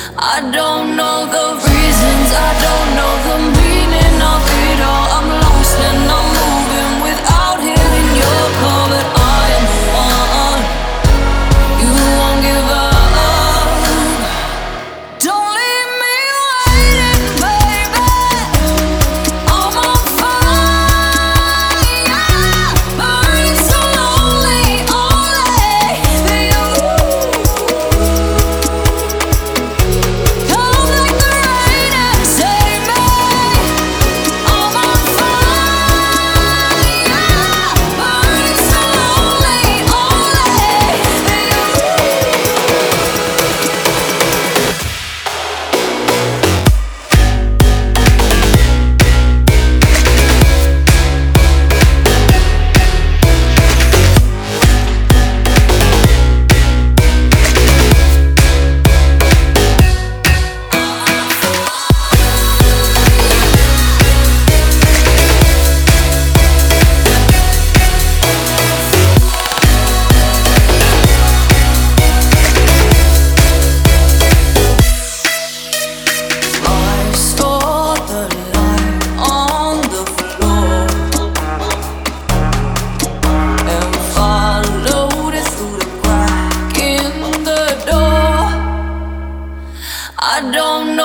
I don't know the reasons, I don't know the meaning of it all. I'm lost and I'm moving without hearing your call, but I am the one you won't give up. Don't leave me waiting, baby. I'm on fire, burning so lonely, only you. Come like the rain and save me. I'm on fire, burning so lonely, only I saw the light on the floor and followed it through the crack in the door. I don't